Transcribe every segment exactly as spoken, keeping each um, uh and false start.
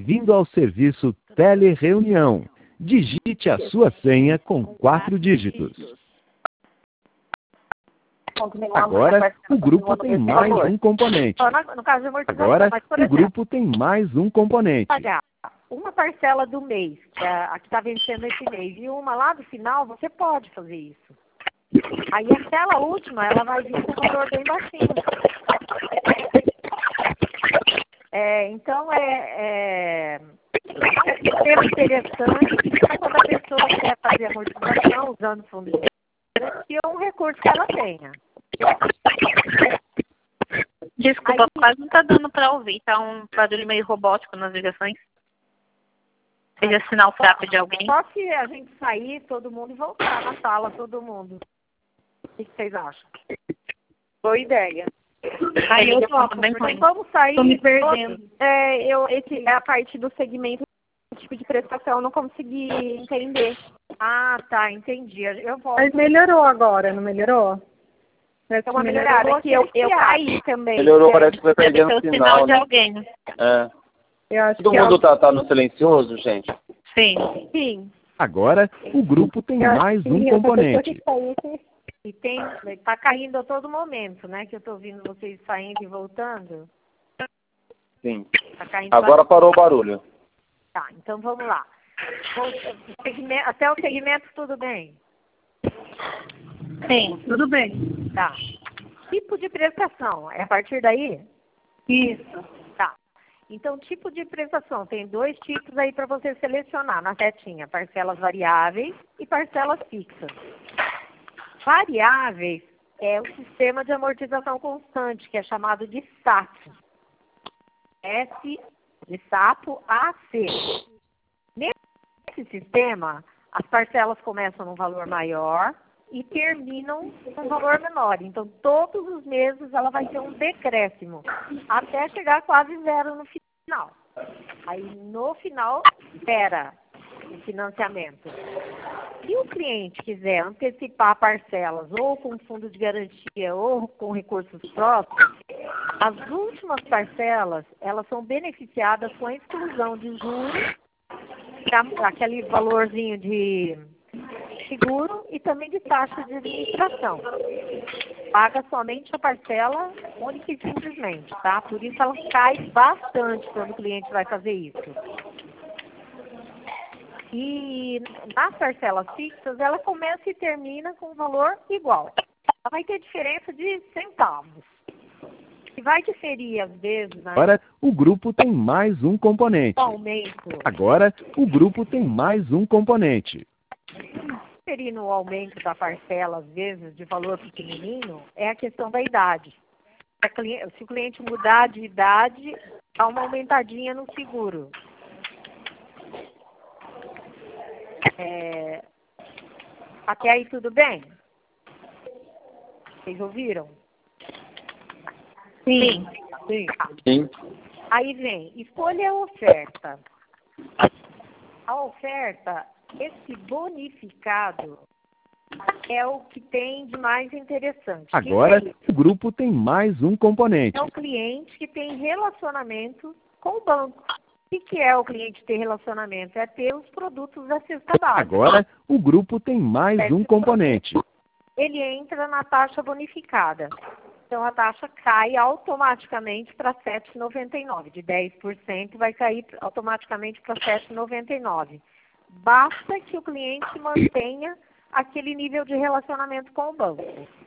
Bem-vindo ao serviço Telereunião. Digite a sua senha com quatro dígitos. Agora, o grupo tem mais um componente. No caso de amortização, Agora, mas, por o exemplo, grupo tem mais um componente. pagar uma parcela do mês, que é a que está vencendo esse mês, e uma lá do final, você pode fazer isso. Aí aquela última, ela vai vir com um valor bem baixinho. É, então, é, é, é um sistema interessante para quando a pessoa quer fazer amortização usando fundos de garantia ou um recurso que ela tenha. Desculpa, Aí- quase não tá dando para ouvir. Tá um barulho meio robótico nas ligações. Seja sinal fraco de alguém. Só se a gente sair, todo mundo, e voltar na sala, todo mundo. O que que vocês acham? Boa ideia. Aí eu topo, tô bem Então, ruim. vamos sair. Tô me perdendo. todos. É, eu, esse, é a parte do segmento, tipo de prestação, eu não consegui entender. Ah, tá, entendi. Eu volto. Mas melhorou agora, não melhorou? Parece Então, uma que melhorada que eu, eu caí também. Melhorou, parece que foi Deve perdendo ser o o sinal sinal, de né? alguém. É. Eu acho Todo que mundo é tá, tá no silencioso, gente? Sim. Sim. Agora, o grupo tem eu acho mais que um a pessoa componente. que saiu tem- E tem, tá caindo a todo momento, né? Que eu tô vendo vocês saindo e voltando. Sim. Tá caindo Agora parou o barulho. bastante. Tá, então vamos lá. O segmento- Até o segmento, tudo bem? Sim. Tudo bem. Tá. Tipo de prestação, é a partir daí? Isso. Tá. Então, tipo de prestação, tem dois tipos aí para você selecionar na setinha, parcelas variáveis e parcelas fixas. Variáveis é o sistema de amortização constante, que é chamado de S A P. S de sapo, A C. Nesse sistema, as parcelas começam num valor maior e terminam num valor menor. Então, todos os meses ela vai ter um decréscimo, até chegar quase zero no final. Aí, no final, zera o financiamento. Se o cliente quiser antecipar parcelas ou com fundo de garantia ou com recursos próprios, as últimas parcelas, elas são beneficiadas com a exclusão de juros, da- aquele valorzinho de seguro e também de taxa de administração. Paga somente a parcela única e simplesmente, tá? Por isso ela cai bastante quando o cliente vai fazer isso. E nas parcelas fixas, ela começa e termina com um valor igual. Ela vai ter diferença de centavos. E vai diferir, às vezes, né? Agora, o grupo tem mais um componente. O aumento. Agora, o grupo tem mais um componente. Diferir no aumento da parcela, às vezes, de valor pequenininho, é a questão da idade. Se a cli- Se o cliente mudar de idade, dá uma aumentadinha no seguro. É, Até aí tudo bem? Vocês ouviram? Sim. Sim. Sim. Aí vem, escolha a oferta. A oferta, esse bonificado, é o que tem de mais interessante. Que Agora, é isso? o grupo tem mais um componente. É o cliente que tem relacionamento com o banco. O que é o cliente ter relacionamento? É ter os produtos da cesta básica. Agora, o grupo tem mais um componente. Ele entra na taxa bonificada. Então, a taxa cai automaticamente para sete vírgula noventa e nove. De dez por cento vai cair automaticamente para sete vírgula noventa e nove. Basta que o cliente mantenha aquele nível de relacionamento com o banco.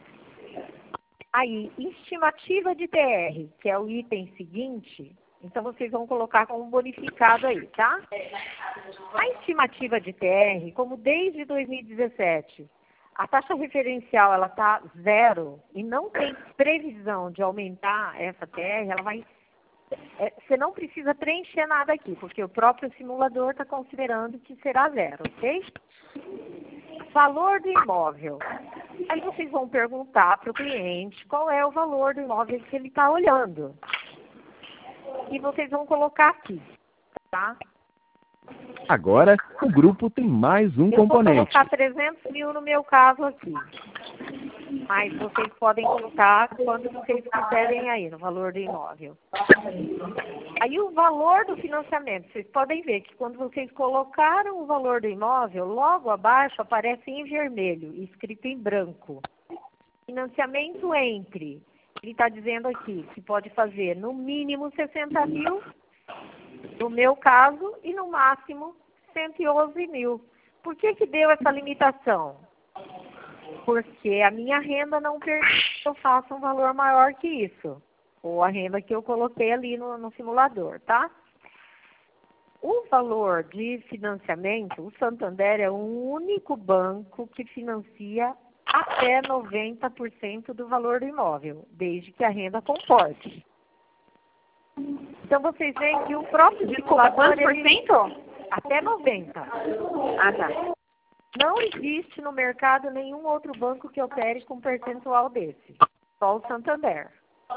Aí, estimativa de T R, que é o item seguinte, então vocês vão colocar como bonificado aí, tá? A estimativa de T R, como desde dois mil e dezessete, a taxa referencial ela está zero e não tem previsão de aumentar essa T R, ela vai... é, você não precisa preencher nada aqui, porque o próprio simulador está considerando que será zero, ok? Valor do imóvel. Aí vocês vão perguntar para o cliente qual é o valor do imóvel que ele está olhando. E vocês vão colocar aqui, tá? Agora, o grupo tem mais um Eu vou componente. colocar trezentos mil no meu caso aqui. Mas vocês podem colocar quando vocês quiserem aí, no valor do imóvel. Aí o valor do financiamento, vocês podem ver que quando vocês colocaram o valor do imóvel, logo abaixo aparece em vermelho, escrito em branco. Financiamento entre, ele está dizendo aqui, que pode fazer no mínimo sessenta mil, no meu caso, e no máximo cento e onze mil. Por que que deu essa limitação? Porque a minha renda não permite que eu faça um valor maior que isso. Ou a renda que eu coloquei ali no, no simulador, tá? O valor de financiamento, o Santander é o único banco que financia até noventa por cento do valor do imóvel, desde que a renda comporte. Então, vocês veem que o próprio Desculpa, simulador... quantos por ele- cento? Até noventa. Ah, tá. Não existe no mercado nenhum outro banco que opere com percentual desse. Só o Santander.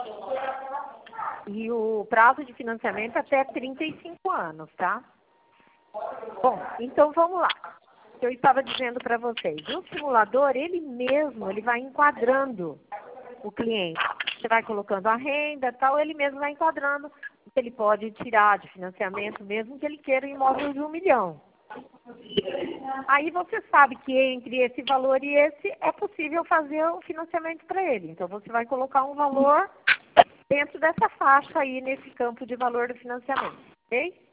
E o prazo de financiamento é até trinta e cinco anos, tá? Bom, então vamos lá. O que eu estava dizendo para vocês. O simulador, ele mesmo, ele vai enquadrando o cliente. Você vai colocando a renda e tal, ele mesmo vai enquadrando. Ele pode tirar de financiamento, mesmo que ele queira um imóvel de um milhão. Aí você sabe que entre esse valor e esse é possível fazer o financiamento para ele. Então você vai colocar um valor dentro dessa faixa aí, nesse campo de valor do financiamento, ok?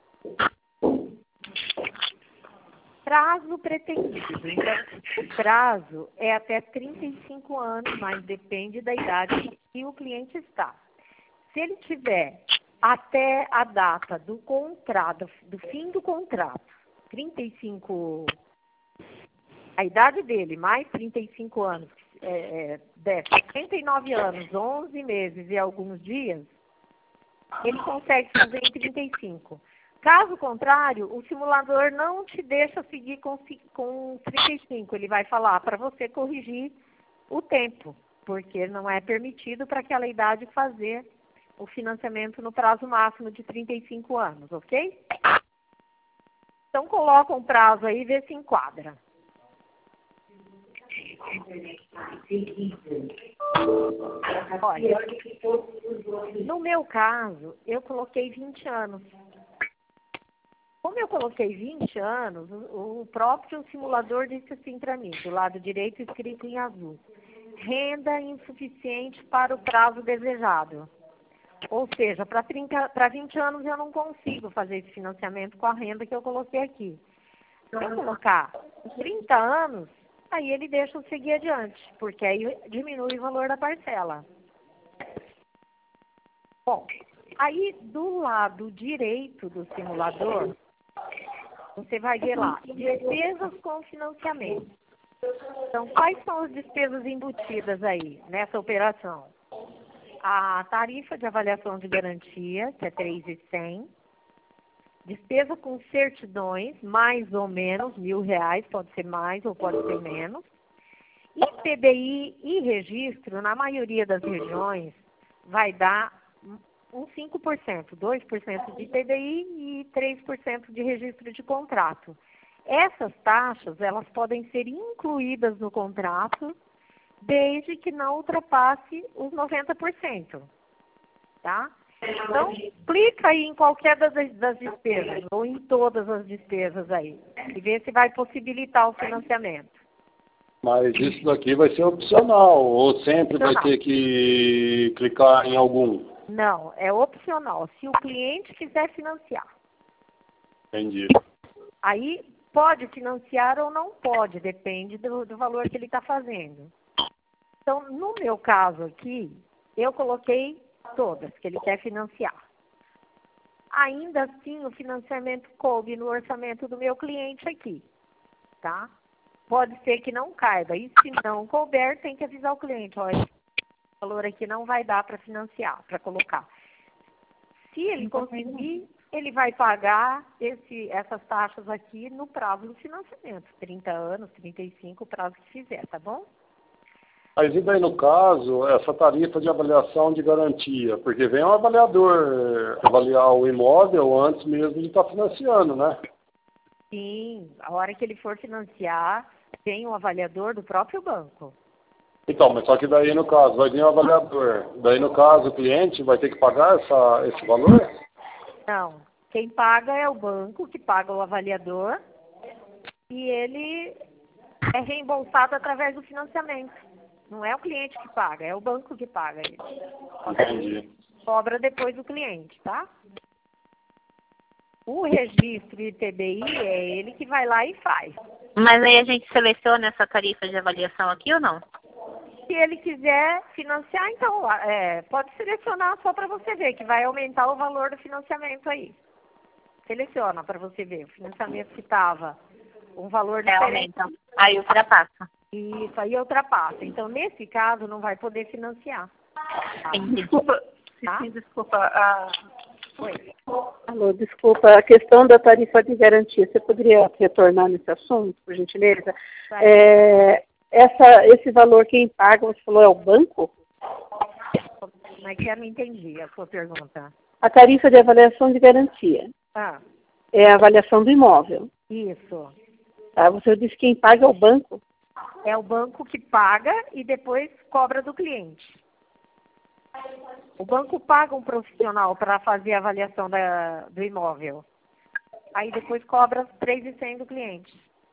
Prazo pretendido. Então, o prazo é até trinta e cinco anos, mas depende da idade que o cliente está. Se ele tiver até a data do contrato, do fim do contrato, trinta e cinco, a idade dele, mais trinta e cinco anos, é, é, setenta e nove anos, onze meses e alguns dias, ele consegue fazer em trinta e cinco. Caso contrário, o simulador não te deixa seguir com, com trinta e cinco. Ele vai falar para você corrigir o tempo, porque não é permitido para aquela idade fazer o financiamento no prazo máximo de trinta e cinco anos, ok? Então, coloca um prazo aí e vê se enquadra. Olha, no meu caso, eu coloquei vinte anos. Como eu coloquei vinte anos, o próprio simulador disse assim para mim, do lado direito escrito em azul: renda insuficiente para o prazo desejado. Ou seja, para vinte anos eu não consigo fazer esse financiamento com a renda que eu coloquei aqui. Se eu colocar trinta anos, aí ele deixa eu seguir adiante, porque aí diminui o valor da parcela. Bom, aí do lado direito do simulador, você vai ver lá, despesas com financiamento. Então, quais são as despesas embutidas aí nessa operação? A tarifa de avaliação de garantia, que é três mil e cem. Despesa com certidões, mais ou menos mil reais, pode ser mais ou pode ser menos. I P B I e registro, na maioria das regiões, vai dar uns cinco por cento, dois por cento de I P B I e três por cento de registro de contrato. Essas taxas, elas podem ser incluídas no contrato, desde que não ultrapasse os noventa por cento, tá? Então, clica aí em qualquer das, das despesas, ou em todas as despesas aí, e vê se vai possibilitar o financiamento. Mas isso daqui vai ser opcional, ou sempre Opcional. vai ter que clicar em algum? Não, é opcional, se o cliente quiser financiar. Entendi. Aí, pode financiar ou não pode, depende do, do valor que ele está fazendo. Então, no meu caso aqui, eu coloquei todas que ele quer financiar. Ainda assim, o financiamento coube no orçamento do meu cliente aqui, tá? Pode ser que não caiba, e se não couber, tem que avisar o cliente, olha, esse valor aqui não vai dar para financiar, para colocar. Se ele conseguir, ele vai pagar esse, essas taxas aqui no prazo do financiamento, trinta anos, trinta e cinco, o prazo que fizer, tá bom? Mas e daí, no caso, essa tarifa de avaliação de garantia? Porque vem um avaliador avaliar o imóvel antes mesmo de estar financiando, né? Sim, a hora que ele for financiar, tem um avaliador do próprio banco. Então, mas só que daí no caso, vai vir o avaliador. Daí no caso, o cliente vai ter que pagar essa, esse valor? Não. Quem paga é o banco, que paga o avaliador, e ele é reembolsado através do financiamento. Não é o cliente que paga, é o banco que paga ele. Entendi. Cobra depois do cliente, tá? O registro I T B I é ele que vai lá e faz. Mas aí a gente seleciona essa tarifa de avaliação aqui ou não? Se ele quiser financiar, então, é, pode selecionar só para você ver, que vai aumentar o valor do financiamento aí. Seleciona para você ver. O financiamento que estava um valor É, diferente. aumenta. Aí ultrapassa. Isso aí ultrapassa. Então, nesse caso, não vai poder financiar. Tá? Desculpa, Tá? sim, desculpa. A... Oi. Alô, desculpa, a questão da tarifa de garantia, você poderia retornar nesse assunto, por gentileza? Vai. É, essa, esse valor quem paga, você falou, é o banco? Como é que eu não entendi a sua pergunta? A tarifa de avaliação de garantia Ah, é a avaliação do imóvel. isso. Tá? Você disse que quem paga é o banco? É o banco que paga e depois cobra do cliente. O banco paga um profissional para fazer a avaliação da, do imóvel. Aí depois cobra três mil e cem do cliente.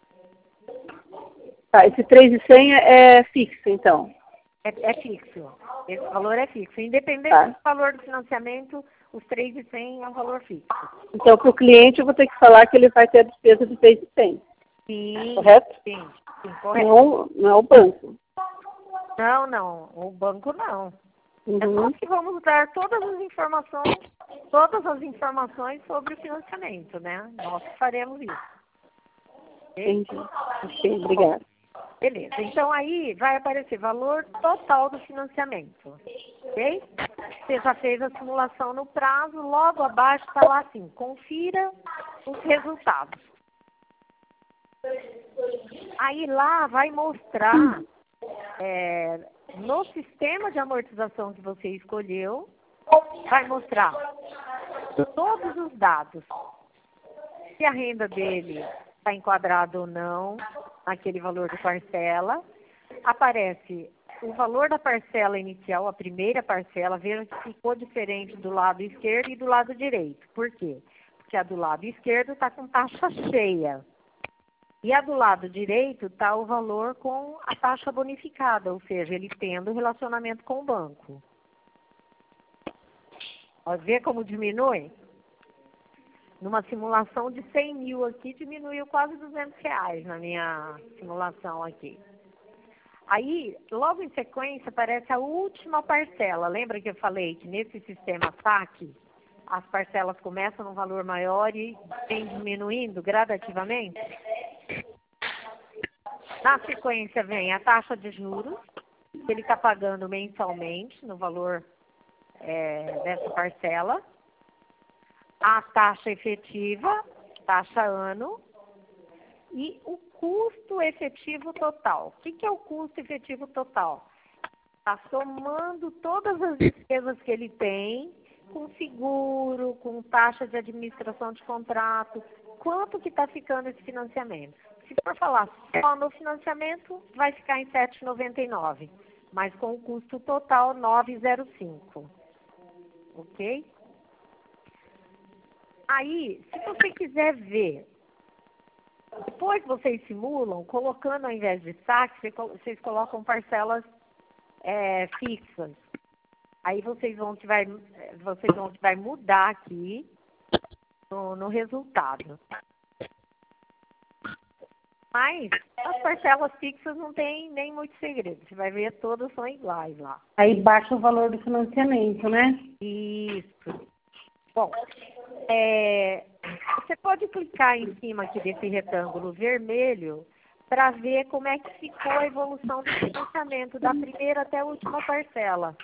Tá, esse três mil e cem é fixo, então? É, é fixo. Esse valor é fixo. Independente Tá. do valor do financiamento, os três mil e cem é um valor fixo. Então, para o cliente, eu vou ter que falar que ele vai ter a despesa de três mil e cem, Sim, correto? sim, sim, correto. Não, não é o banco. Não, não. O banco não. É Uhum. nós que vamos dar todas as informações, todas as informações sobre o financiamento, né? Nós que faremos isso. Ok? Entendi. Ok, obrigada. Beleza. Então aí vai aparecer valor total do financiamento. Ok? Você já fez a simulação no prazo, logo abaixo está lá assim, confira os resultados. Aí lá vai mostrar é, no sistema de amortização que você escolheu, vai mostrar todos os dados. Se a renda dele está enquadrada ou não, naquele valor de parcela. Aparece o valor da parcela inicial, a primeira parcela, veja que ficou diferente do lado esquerdo e do lado direito. Por quê? Porque a do lado esquerdo está com taxa cheia. E a do lado direito está o valor com a taxa bonificada, ou seja, ele tendo relacionamento com o banco. Ó, vê como diminui? Numa simulação de cem mil aqui, diminuiu quase duzentos reais na minha simulação aqui. Aí, logo em sequência, aparece a última parcela. Lembra que eu falei que nesse sistema saque, as parcelas começam num valor maior e vem diminuindo gradativamente? Na sequência vem a taxa de juros, que ele está pagando mensalmente no valor é, dessa parcela. A taxa efetiva, taxa ano, e o custo efetivo total. O que, que é o custo efetivo total? Está somando todas as despesas que ele tem, com seguro, com taxa de administração de contrato, quanto que está ficando esse financiamento. Se for falar só no financiamento, vai ficar em sete reais e noventa e nove centavos, mas com o custo total nove reais e zero cinco centavos. Ok? Aí, se você quiser ver, depois vocês simulam, colocando ao invés de saque, vocês colocam parcelas é, fixas. Aí vocês vão que vai, vocês vão que vai mudar aqui no, no resultado. Mas as parcelas fixas não tem nem muito segredo. Você vai ver, todas são iguais lá. Aí baixa o valor do financiamento, né? Isso. Bom, é, você pode clicar em cima aqui desse retângulo vermelho para ver como é que ficou a evolução do financiamento, da primeira até a última parcela.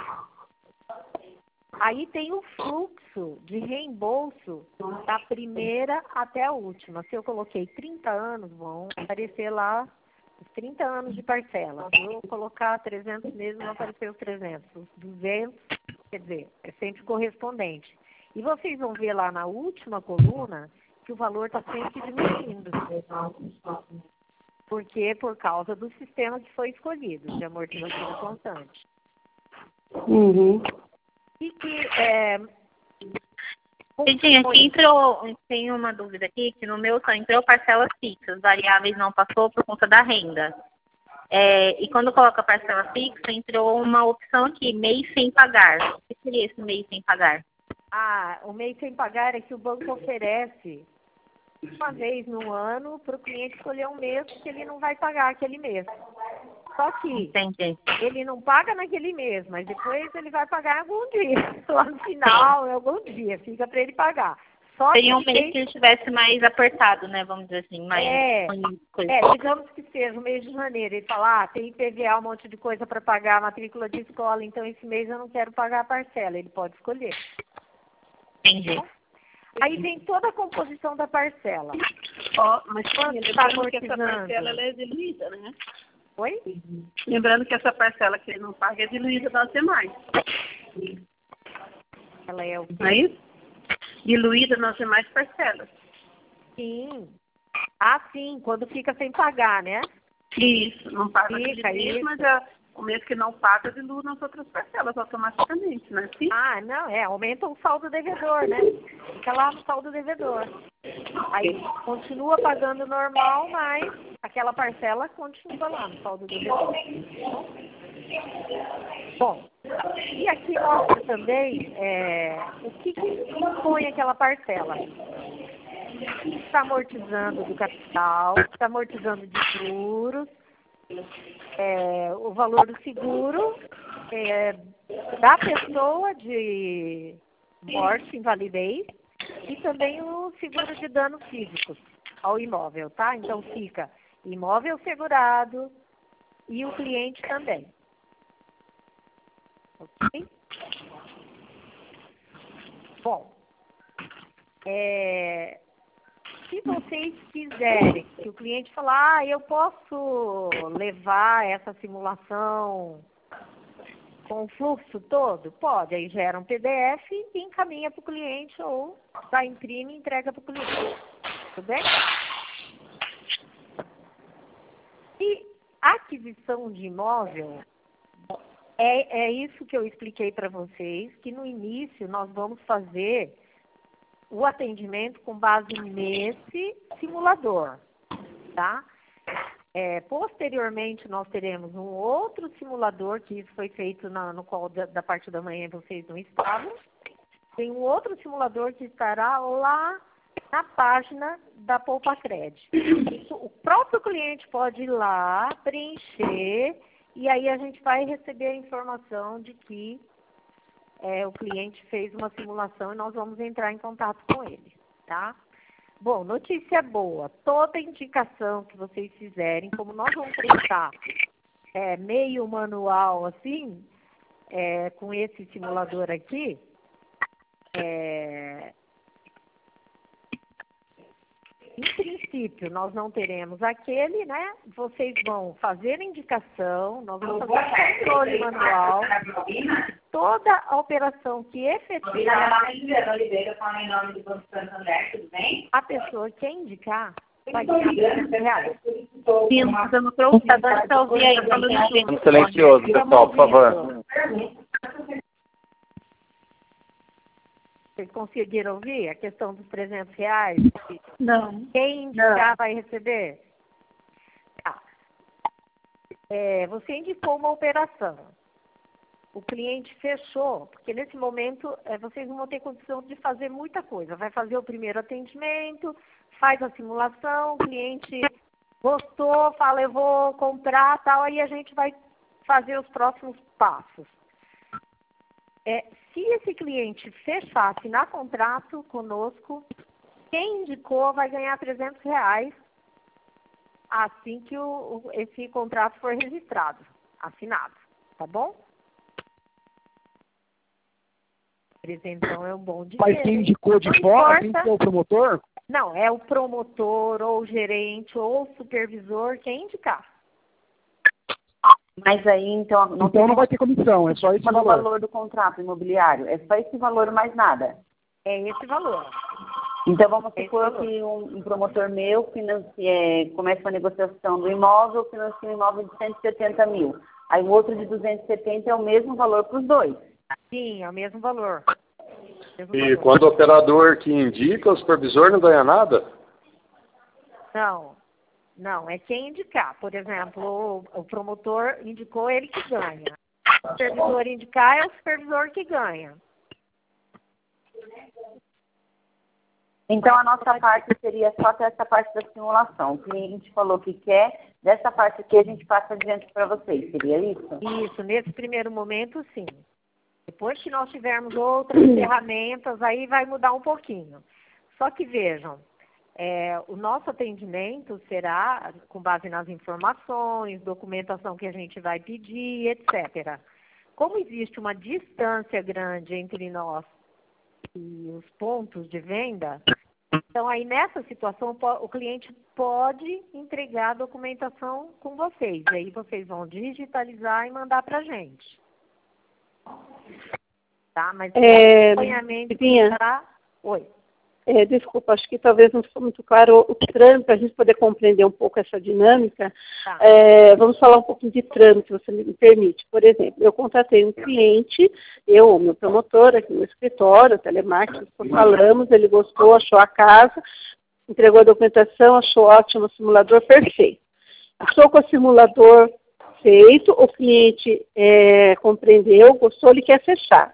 Aí tem o fluxo de reembolso da primeira até a última. Se eu coloquei trinta anos, vão aparecer lá os trinta anos de parcela. Se eu colocar trezentos meses, vão aparecer os trezentos. Os duzentos, quer dizer, é sempre correspondente. E vocês vão ver lá na última coluna que o valor está sempre diminuindo. Por quê? Por causa do sistema que foi escolhido, de amortização constante. Uhum. E que, é, Cidinha, aqui entrou, tem uma dúvida aqui, que no meu só entrou parcelas fixas, variáveis não passou por conta da renda. É, e quando coloca parcela fixa, entrou uma opção aqui, mês sem pagar. O que seria esse mês sem pagar? ah, o mês sem pagar é que o banco oferece uma vez no ano para o cliente escolher um mês que ele não vai pagar aquele mês. Só que Entendi. ele não paga naquele mês, mas depois ele vai pagar algum dia. Lá no final, algum dia, fica para ele pagar. Só Seria um que mês que ele estivesse mais apertado, né? Vamos dizer assim, mais É, coisa. é, digamos que seja o mês de janeiro. Ele fala, ah, tem I P V A, um monte de coisa para pagar, matrícula de escola, então esse mês eu não quero pagar a parcela. Ele pode escolher. Entendi. Aí vem toda a composição da parcela. Ó, mas Quanto lembrando está que essa amortizando? parcela ela é diluída, né? Oi? Lembrando que essa parcela que ele não paga é diluída das demais. Ela é o Não é isso? Diluída nas demais parcelas. Sim. Ah, sim, quando fica sem pagar, né? Isso, não paga Fica, aquele mês, isso. mas é, o mês que não paga dilui nas outras parcelas automaticamente, né? Sim? Ah, não, é, aumenta o saldo devedor, né? Fica lá no saldo devedor. Aí continua pagando normal, mas aquela parcela continua lá no saldo devedor. Bom, e aqui mostra também é, o que, que compõe aquela parcela. Está amortizando do capital, está amortizando de juros, é, o valor do seguro é, da pessoa de morte, invalidez, e também o seguro de danos físicos ao imóvel, tá? Então fica imóvel segurado e o cliente também. Ok? Bom, é, se vocês quiserem que o cliente falar, ah, eu posso levar essa simulação com o fluxo todo? Pode, aí gera um P D F e encaminha para o cliente ou vai imprime e entrega para o cliente. Tudo bem? E aquisição de imóvel, é, é isso que eu expliquei para vocês, que no início nós vamos fazer o atendimento com base nesse simulador, tá? É, posteriormente, nós teremos um outro simulador, que isso foi feito na, no qual da, da parte da manhã vocês não estavam. Tem um outro simulador que estará lá na página da Poupa Crédito. Isso, o próprio cliente pode ir lá, preencher, e aí a gente vai receber a informação de que é, o cliente fez uma simulação e nós vamos entrar em contato com ele, tá? Bom, notícia boa, toda indicação que vocês fizerem, como nós vamos prestar é, meio manual assim, é, com esse simulador aqui, é, em princípio nós não teremos aquele, né? Vocês vão fazer a indicação, nós vamos fazer um controle manual, toda a operação que efetivar a pessoa que indicar vai ganhar trezentos reais. Sim, fazendo computador para ouvir aí quando não tem. Silencioso, pessoal, por favor. Vocês conseguiram ouvir a questão dos trezentos reais? Não. Quem indicar vai receber? Tá. É, você indicou uma operação. O cliente fechou, porque nesse momento é, vocês não vão ter condição de fazer muita coisa. Vai fazer o primeiro atendimento, faz a simulação, o cliente gostou, fala eu vou comprar, tal, aí a gente vai fazer os próximos passos. É, se esse cliente fechar, assinar contrato conosco, quem indicou vai ganhar trezentos reais assim que o, o, esse contrato for registrado, assinado, tá bom? Então é um bom dinheiro. Mas quem indicou de Não fora, tem importa. que ser o promotor? Não, é o promotor, ou o gerente, ou o supervisor, quem indicar. Mas aí, então, não, Então não vai ter comissão, é só esse o valor. valor do contrato imobiliário. É só esse valor, mais nada. É esse valor. Então, vamos supor que um, um promotor meu financie, é, começa uma negociação do imóvel, financia um imóvel de cento e setenta mil. Aí o outro de duzentos e setenta é o mesmo valor para os dois. Sim, é o mesmo valor. Mesmo E valor. quando o operador que indica, o supervisor não ganha nada? Não, não, é quem indicar. Por exemplo, o, o promotor indicou, ele que ganha. O supervisor indicar é o supervisor que ganha. Então, a nossa parte seria só ter essa parte da simulação. O cliente falou que quer, dessa parte aqui a gente passa adiante para vocês. Seria isso? Isso, nesse primeiro momento, sim. Depois que nós tivermos outras ferramentas, aí vai mudar um pouquinho. Só que vejam, é, o nosso atendimento será com base nas informações, documentação que a gente vai pedir, etcétera. Como existe uma distância grande entre nós e os pontos de venda, então aí nessa situação o cliente pode entregar a documentação com vocês. E aí vocês vão digitalizar e mandar para a gente. Tá? Mas É, o acompanhamento Divinha, será... Oi. É, desculpa, acho que talvez não ficou muito claro o trâmite, para a gente poder compreender um pouco essa dinâmica. Tá. É, vamos falar um pouquinho de trâmite, se você me permite. Por exemplo, eu contratei um cliente, eu, meu promotor, aqui no escritório, telemarketing, falamos, ele gostou, achou a casa, entregou a documentação, achou ótimo o simulador, perfeito. Estou com o simulador feito, o cliente é, compreendeu, gostou, ele quer fechar.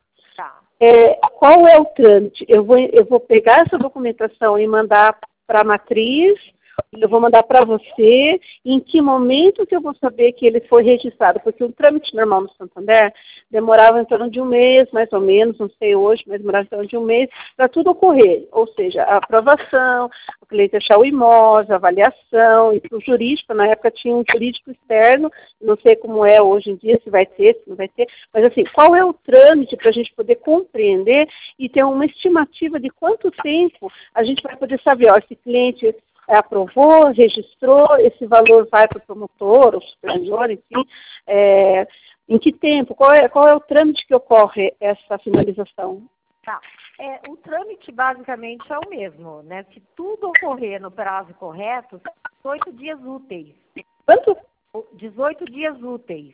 É, qual é o trâmite? Eu vou, eu vou pegar essa documentação e mandar para a matriz, eu vou mandar para você, em que momento que eu vou saber que ele foi registrado? Porque o trâmite normal no Santander demorava em torno de um mês, mais ou menos, não sei hoje, mas demorava em torno de um mês, para tudo ocorrer. Ou seja, a aprovação, o cliente achar o imóvel, a avaliação, e para o jurídico, na época tinha um jurídico externo, não sei como é hoje em dia, se vai ter, se não vai ter, mas assim, qual é o trâmite para a gente poder compreender e ter uma estimativa de quanto tempo a gente vai poder saber, ó, esse cliente aprovou, registrou, esse valor vai para o promotor, ou superior, enfim, é, em que tempo, qual é, qual é o trâmite que ocorre essa finalização? Tá. É, o trâmite basicamente é o mesmo, né? Se tudo ocorrer no prazo correto, dezoito dias úteis. Quanto? dezoito dias úteis.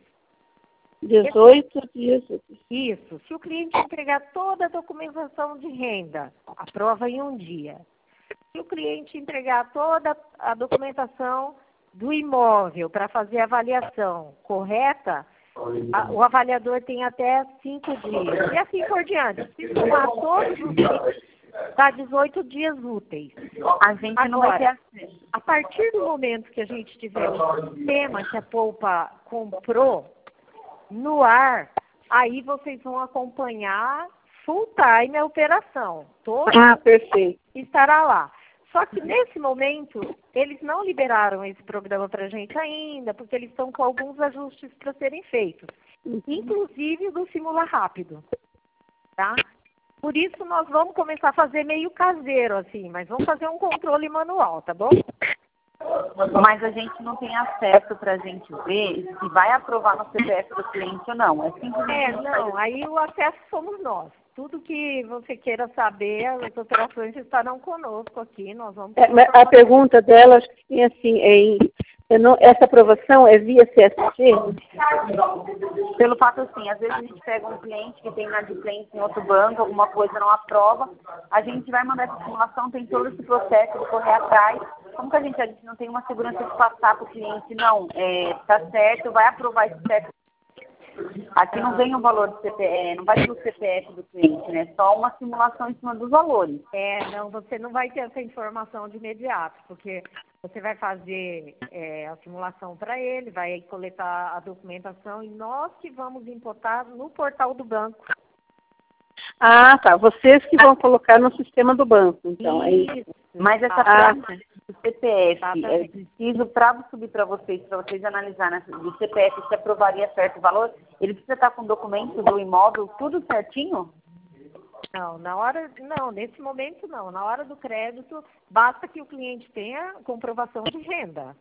dezoito dias úteis. Isso. Se o cliente entregar toda a documentação de renda, aprova em um dia. Se o cliente entregar toda a documentação do imóvel para fazer a avaliação correta, a, o avaliador tem até cinco dias. E assim por diante. Se somar todos os dias, dá dezoito dias úteis. A gente Agora, não vai ter acesso. A partir do momento que a gente tiver o sistema que a Poupa comprou no ar, aí vocês vão acompanhar full time a operação. Todo ah, perfeito. Estará lá. Só que nesse momento, eles não liberaram esse programa para a gente ainda, porque eles estão com alguns ajustes para serem feitos, inclusive do Simula Rápido. Tá? Por isso, nós vamos começar a fazer meio caseiro, assim, mas vamos fazer um controle manual, tá bom? Mas a gente não tem acesso para a gente ver se vai aprovar no C P F do cliente ou não. É simplesmente. É, não, aí o acesso somos nós. Tudo que você queira saber, as operações estarão conosco aqui. Nós vamos. É, a pergunta dela, acho que tem assim, é em, não, essa aprovação é via C S G? Pelo fato assim, às vezes a gente pega um cliente que tem inadimplência em outro banco, alguma coisa não aprova, a gente vai mandar essa simulação, tem todo esse processo de correr atrás. Como que a gente, a gente não tem uma segurança de passar para o cliente, não, é, tá certo, vai aprovar esse certo. Aqui não vem o valor do C P F, não vai ter o C P F do cliente, né? Só uma simulação em cima dos valores. É, não, você não vai ter essa informação de imediato, porque você vai fazer é, a simulação para ele, vai coletar a documentação e nós que vamos importar no portal do banco. Ah, tá. Vocês que vão colocar no sistema do banco, então. É isso. Mas essa ah, parte do C P F, é preciso, para subir para vocês, para vocês analisarem do C P F se aprovaria certo valor, ele precisa estar com documento do imóvel, tudo certinho? Não, na hora, não, nesse momento não. Na hora do crédito, basta que o cliente tenha comprovação de renda.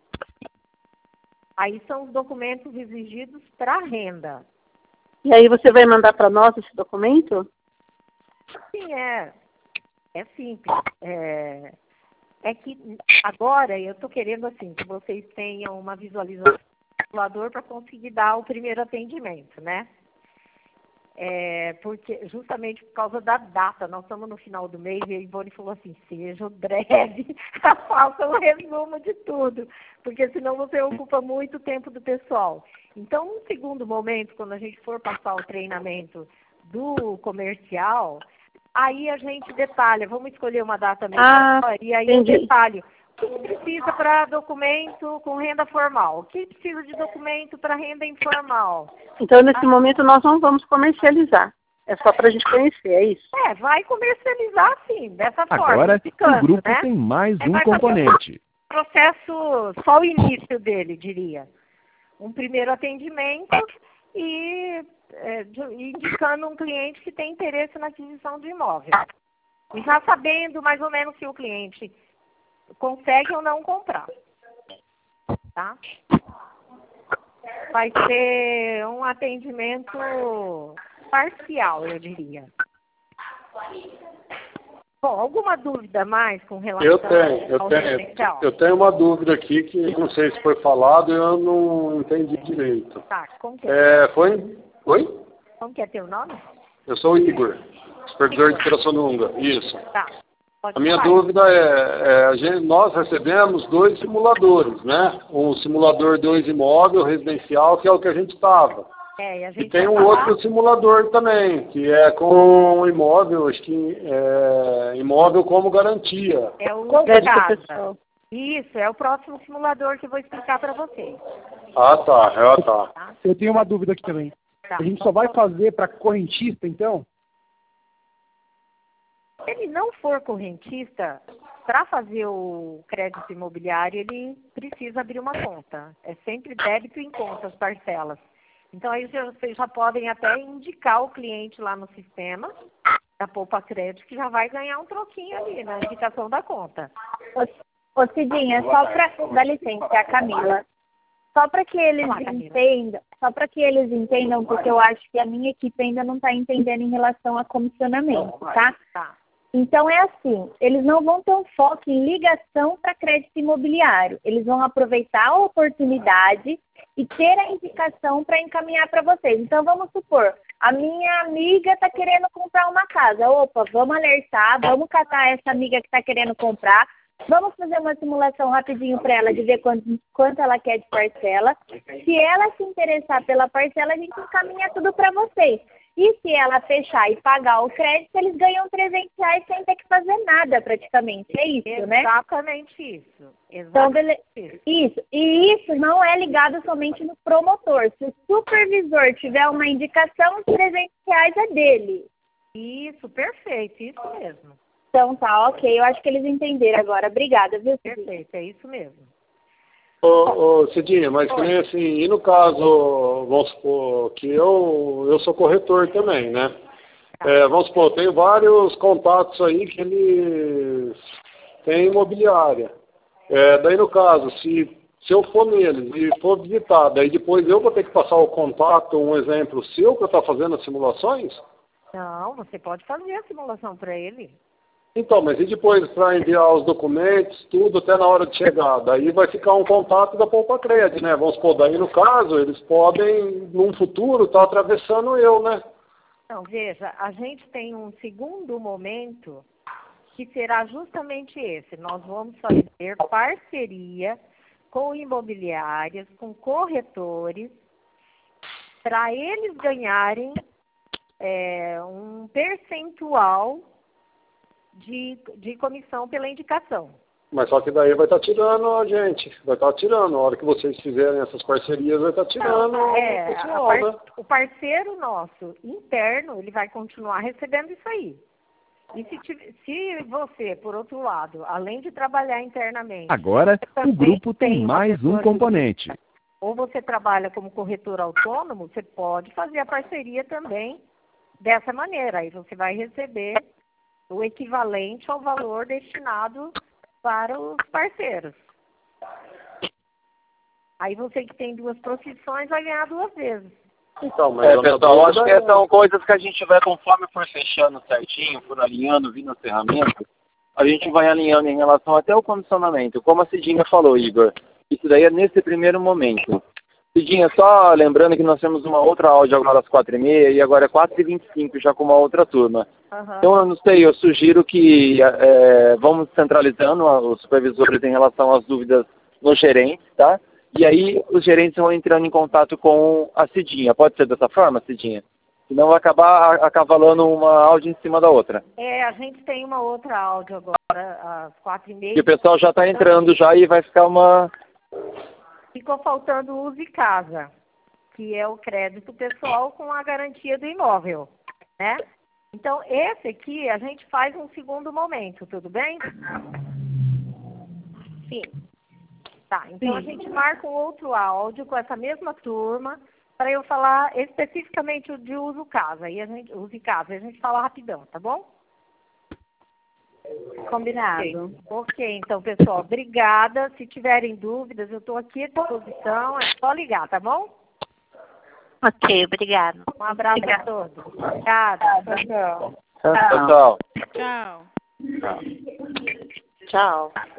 Aí são os documentos exigidos para a renda. E aí você vai mandar para nós esse documento? Sim, é. É simples. É, é que agora eu estou querendo assim que vocês tenham uma visualização do simulador para conseguir dar o primeiro atendimento, né? É, porque justamente por causa da data, nós estamos no final do mês e a Ivone falou assim, seja breve, faça um resumo de tudo, porque senão você ocupa muito tempo do pessoal. Então, no segundo momento, quando a gente for passar o treinamento do comercial, aí a gente detalha, vamos escolher uma data melhor, ah, e aí entendi. Eu detalho. O que precisa para documento com renda formal? O que precisa de documento para renda informal? Então, nesse ah, momento, nós não vamos comercializar. É só para a gente conhecer, é isso? É, vai comercializar sim, dessa Agora, forma. Agora, ficando, o grupo né? tem mais é, um componente. Um processo, só o início dele, diria. Um primeiro atendimento e é, de, indicando um cliente que tem interesse na aquisição do imóvel. E já sabendo mais ou menos se o cliente consegue ou não comprar. Tá? Vai ser um atendimento parcial, eu diria. Bom, alguma dúvida mais com relação eu tenho, eu ao tenho, residencial? Eu tenho uma dúvida aqui que não sei se foi falado e eu não entendi direito. Tá, como que é? É, foi? Oi? Como que é teu nome? Eu sou o Igor, supervisor de Pirassununga. Isso. Tá. A minha dúvida é, é a gente, nós recebemos dois simuladores, né? Um simulador dois imóvel residencial, que é o que a gente estava. É, e, a gente e tem um falar... outro simulador também, que é com imóvel, acho que é, imóvel como garantia. É o casa. Isso, é o próximo simulador que eu vou explicar para vocês. Ah, tá. Ah, tá. Eu tenho uma dúvida aqui também. Tá. A gente só vai fazer para correntista, então? Se ele não for correntista, para fazer o crédito imobiliário, ele precisa abrir uma conta. É sempre débito em conta, as parcelas. Então, aí vocês já podem até indicar o cliente lá no sistema da Poupa Crédito, que já vai ganhar um troquinho ali na indicação da conta. Ô, ô Cidinha, só para... Dá licença, é a Camila. Só para que eles Olá, entendam, só para que eles entendam, porque eu acho que a minha equipe ainda não está entendendo em relação a comissionamento, tá? Tá. Então, é assim, eles não vão ter um foco em ligação para crédito imobiliário. Eles vão aproveitar a oportunidade e ter a indicação para encaminhar para vocês. Então, vamos supor, a minha amiga está querendo comprar uma casa. Opa, vamos alertar, vamos catar essa amiga que está querendo comprar. Vamos fazer uma simulação rapidinho para ela, de ver quanto, quanto ela quer de parcela. Se ela se interessar pela parcela, a gente encaminha tudo para vocês. E se ela fechar e pagar o crédito, eles ganham trezentos reais sem ter que fazer nada praticamente. É isso, Exatamente né? Exatamente isso. Então, bele... isso. E isso não é ligado somente no promotor. Se o supervisor tiver uma indicação, os trezentos reais é dele. Isso, perfeito. Isso mesmo. Então tá, ok. Eu acho que eles entenderam agora. Obrigada, viu, Cidinha? Perfeito, é isso mesmo. Ô, ô Cidinha, mas que nem assim, e no caso, vamos supor que eu, eu sou corretor também, né? É, vamos supor, tenho vários contatos aí que eles têm imobiliária. É, daí no caso, se, se eu for neles e for visitar, daí depois eu vou ter que passar o contato, um exemplo seu que eu estou fazendo as simulações? Não, você pode fazer a simulação para ele. Então, mas e depois para enviar os documentos, tudo até na hora de chegar? Daí vai ficar um contato da Poupa Crédito, né? Vamos supor, daí no caso, eles podem, num futuro, estar tá atravessando eu, né? Não, veja, a gente tem um segundo momento que será justamente esse. Nós vamos fazer parceria com imobiliárias, com corretores, para eles ganharem é, um percentual De, de comissão pela indicação. Mas só que daí vai estar tá tirando a gente, vai estar tá tirando, na hora que vocês fizerem essas parcerias, vai estar tá tirando Não, é, o pessoal, par, né? O parceiro nosso interno, ele vai continuar recebendo isso aí. E se, se você, por outro lado, além de trabalhar internamente... Agora, o grupo tem, tem mais um componente. De, ou você trabalha como corretor autônomo, você pode fazer a parceria também dessa maneira. Aí você vai receber o equivalente ao valor destinado para os parceiros. Aí você que tem duas profissões vai ganhar duas vezes. Então, mas É, a pessoal, acho que dúvida é- são coisas que a gente vai, conforme for fechando certinho, for alinhando, vindo as ferramentas, a gente vai alinhando em relação até ao condicionamento. Como a Cidinha falou, Igor, isso daí é nesse primeiro momento. Cidinha, só lembrando que nós temos uma outra áudio agora às quatro e meia e agora é quatro e vinte e cinco já com uma outra turma. Uhum. Então, eu não sei, eu sugiro que é, vamos centralizando os supervisores em relação às dúvidas nos gerentes, tá? E aí os gerentes vão entrando em contato com a Cidinha. Pode ser dessa forma, Cidinha? Senão vai acabar acavalando uma áudio em cima da outra. É, a gente tem uma outra áudio agora, às quatro e meia. E o pessoal já está entrando já e vai ficar uma... Ficou faltando o Use Casa, que é o crédito pessoal com a garantia do imóvel, né? Então, esse aqui a gente faz um segundo momento, tudo bem? Sim. Tá, então Sim. a gente marca um outro áudio com essa mesma turma para eu falar especificamente de uso casa. E a gente, use casa, e a gente fala rapidão, tá bom? Combinado. Ok, ok, então, pessoal, obrigada. Se tiverem dúvidas, eu estou aqui à disposição. É só ligar, tá bom? Ok, obrigado. Um abraço a todos. Obrigada. Tchau. Tchau. Tchau. Tchau. Tchau.